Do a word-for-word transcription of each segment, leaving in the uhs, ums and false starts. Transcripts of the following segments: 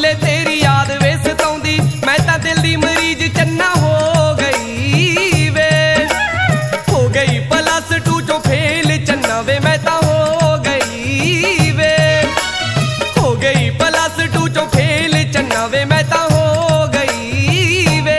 ਵੇਲੇ ਤੇਰੀ ਯਾਦ ਵੇ ਸਤਾਉਂਦੀ, ਮੈਂ ਤਾਂ ਦਿਲ ਦੀ ਮਰੀਜ਼ ਚੰਨਾ ਹੋ ਗਈ ਵੇ। ਹੋ ਗਈ ਪਲੱਸ ਟੂ ਚੋਂ ਫੇਲ ਚੰਨਾ ਵੇ ਮੈਂ ਤਾਂ ਹੋ ਗਈ ਵੇ। ਹੋ ਗਈ ਪਲੱਸ ਟੂ ਚੋਂ ਫੇਲ ਚੰਨਾ ਵੇ ਮੈਂ ਤਾਂ ਹੋ ਗਈ ਵੇ।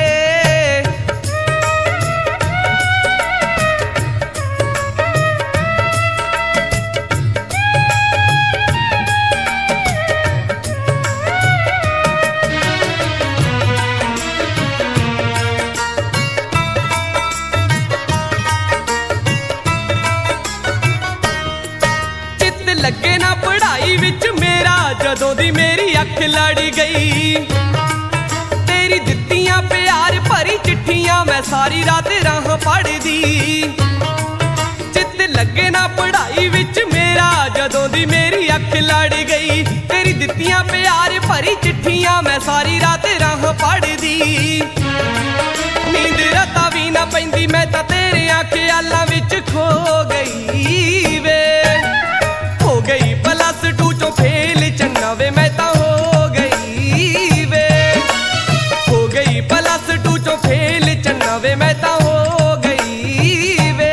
ਲੱਗੇ ਨਾ ਪੜ੍ਹਾਈ ਵਿੱਚ ਮੇਰਾ, ਜਦੋਂ ਦੀ ਮੇਰੀ ਅੱਖ ਲੜ ਗਈ। ਤੇਰੀ ਦਿੱਤੀਆਂ ਪਿਆਰ ਭਰੀ ਚਿੱਠੀਆਂ ਮੈਂ ਸਾਰੀ ਰਾਤ ਰਾਹ ਪੜ੍ਹਦੀ। ਚਿੱਤ ਲੱਗੇ ਨਾ ਪੜ੍ਹਾਈ ਵਿੱਚ ਮੇਰਾ, ਜਦੋਂ ਦੀ ਮੇਰੀ ਅੱਖ ਲੜ ਗਈ। ਤੇਰੀ ਦਿੱਤੀਆਂ ਪਿਆਰ ਭਰੀ ਚਿੱਠੀਆਂ ਮੈਂ ਸਾਰੀ ਰਾਤ ਰਾਹ ਪੜ੍ਹਦੀ। ਨੀਂਦ ਰਾਤਾਂ ਵੀ ਨਾ ਪੈਂਦੀ, ਮੈਂ ਤਾਂ ਤੇਰਿਆਂ ਖਿਆਲਾਂ ਵਿੱਚ ਖੋ ਗਈ ਵੇ। ਹੋ ਗਈ ਪਲੱਸ ਟੂ ਚੋਂ ਫੇਲ ਚੰਨਾ ਵੇ ਮੈਂ ਤਾਂ ਹੋ ਗਈ ਵੇ। ਹੋ ਗਈ ਪਲੱਸ ਟੂ ਚੋਂ ਫੇਲ ਚੰਨਾ ਵੇ ਮੈਂ ਤਾਂ ਹੋ ਗਈ ਵੇ।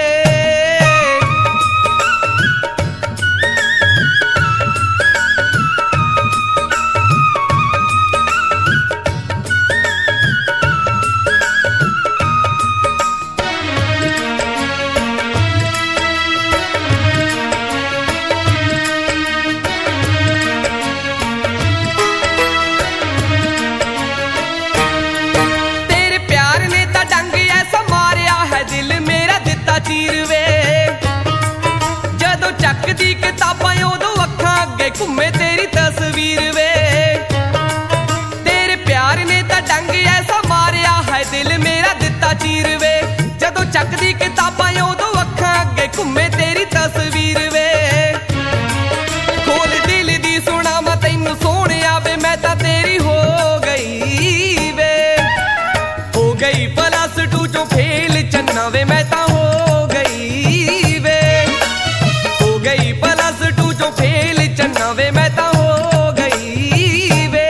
ਚੀਰ ਵੇ ਜਦੋਂ ਚੱਕਦੀ ਕਿਤਾਬਾਂ ਉਦੋਂ ਅੱਖਾਂ ਅੱਗੇ ਘੁੰਮੇ ਤੇਰੀ ਤਸਵੀਰ ਵੇ। ਤੇਰੇ ਪਿਆਰ ਨੇ ਤਾਂ ਡੰਗ ਐਸਾ ਮਾਰਿਆ ਹੈ ਦਿਲ ਮੇਰਾ ਦਿੱਤਾ ਚੀਰ ਵੇ। ਜਦੋਂ ਚੱਕਦੀ ਕਿਤਾਬਾਂ ਉਦੋਂ ਅੱਖਾਂ ਅੱਗੇ ਘੁੰਮੇ ਤੇਰੀ ਤਸਵੀਰ ਵੇ। ਖੋਲ ਦਿਲ ਦੀ ਸੁਣਾ ਮੈਂ ਤੈਨੂੰ ਸੋਹਣਿਆ ਵੇ, ਮੈਂ ਤਾਂ ਤੇਰੀ ਹੋ ਗਈ ਵੇ। ਹੋ ਗਈ ਪਲੱਸ ਟੂ ਚੋਂ ਫੇਲ ਚੰਨਾ ਵੇ ਮੈਂ ਤਾਂ ਹੋ ਫੇਲ ਚੰਨਾ ਵੇ ਮੈਂ ਤਾਂ ਹੋ ਗਈ ਵੇ।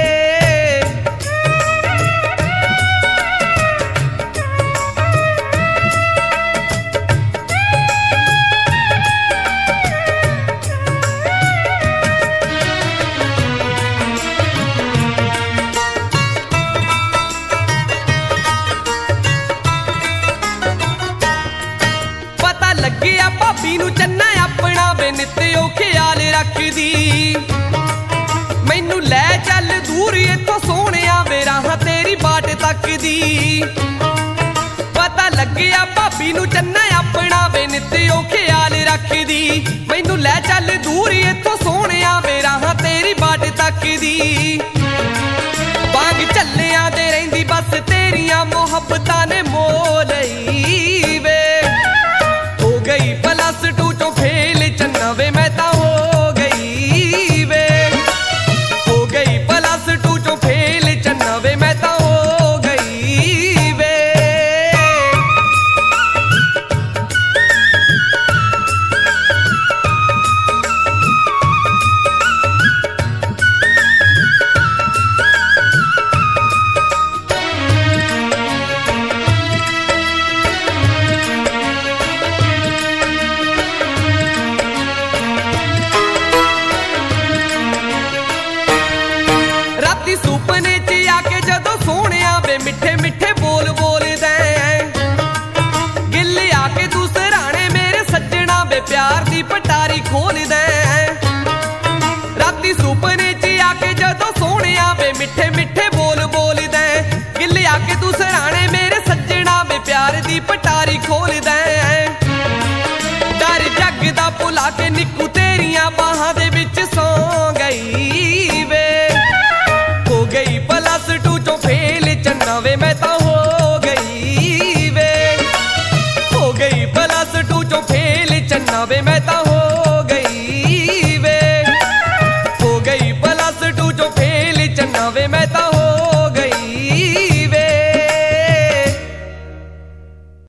ਪਤਾ ਲੱਗਿਆ ਭਾਬੀ ਨੂੰ ਚੰਨਾ ਆਪਣਾ ਵੇ, ਨਿੱਤ ਉਹ ਖਿਆਲ ਰੱਖਦੀ। ਮੈਨੂੰ ਲੈ ਚੱਲ ਦੂਰ ਇੱਥੋਂ ਸੋਹਣਿਆ ਵੇ, ਰਾਹ ਤੇਰੀ ਬਾਟ ਤੱਕਦੀ। ਪਤਾ ਲੱਗਿਆ ਭਾਬੀ ਨੂੰ ਚੰਨਾ ਆਪਣਾ ਵੇ, ਨਿੱਤ ਉਹ ਖਿਆਲ ਰੱਖਦੀ। ਮੈਨੂੰ ਲੈ ਚੱਲ ਦੂਰ ਇੱਥੋਂ ਸੋਹਣਿਆ ਵੇ, ਰਾਹ ਤੇਰੀ ਬਾਟ ਤੱਕਦੀ। ਬਾਗ ਝੱਲਿਆਂ ਦੇ ਰਹਿੰਦੀ ਬਸ ਤੇਰੀਆਂ ਮੁਹੱਬਤਾਂ ਨੇ ਮੋਹ ਲਈ ਵੇ। ਹੋ ਗਈ ਪਲੱਸ ਟੂ ਚੋਂ ਫੇਲ ਚੰਨਾ ਵੇ ਮੈਂ ਤਾਂ ਹੋ ਗਈ ਵੇ। ਹੋ ਗਈ ਪਲੱਸ ਟੂ ਚੋਂ ਫੇਲ ਚੰਨਾ ਵੇ ਮੈਂ ਤਾਂ ਹੋ ਗਈ ਵੇ। ਸੁਪਨੇ ਚ ਆ ਕੇ ਜਦੋਂ ਸੋਹਣਿਆ ਵੇ ਮਿੱਠੇ ਮਿੱਠੇ ਬੋਲ ਬੋਲਦਾ। ਗਿੱਲ ਆ ਕੇ ਤੂੰ ਸਰਾਣੇ ਮੇਰੇ ਸੱਜਣਾ ਵੇ, ਪਿਆਰ ਦੀ ਪਟਾਰੀ ਖੋਲਦਾ। ਰਾਤੀ ਸੁਪਨੇ ਚ ਆ ਕੇ ਜਦੋਂ ਸੋਹਣਿਆ ਵੇ ਮਿੱਠੇ ਮਿੱਠੇ ਬੋਲ ਬੋਲਦਾ। ਗਿੱਲ ਆ ਕੇ ਤੂੰ ਸਰਾਣੇ ਮੇਰੇ ਸੱਜਣਾ ਵੇ, ਪਿਆਰ ਦੀ ਪਟਾਰੀ ਖੋਲਦਾ। ਡਰ ਜੱਗ ਦਾ ਭੁਲਾ ਕੇ ਨਿੱਕੂ ਤੇਰੀਆਂ ਬਾਹਾਂ ਦੇ ਵਿੱਚ ਸੌਂ ਗਈ ਵੇ। ਹੋ ਗਈ ਪਲੱਸ ਟੂ ਚੋਂ ਫੇਲ ਚੰਨਾ ਵੇ ਮੈਂ ਤਾਂ ਹੋ ਗਈ ਵੇ। ਹੋ ਗਈ ਪਲੱਸ ਟੂ ਚੋਂ ਫੇਲ ਚੰਨਾ ਵੇ ਮੈਂ ਤਾਂ ਹੋ ਗਈ ਵੇ। ਹੋ ਗਈ ਪਲੱਸ ਟੂ ਚੋਂ ਫੇਲ ਚੰਨਾ ਵੇ ਮੈਂ ਤਾਂ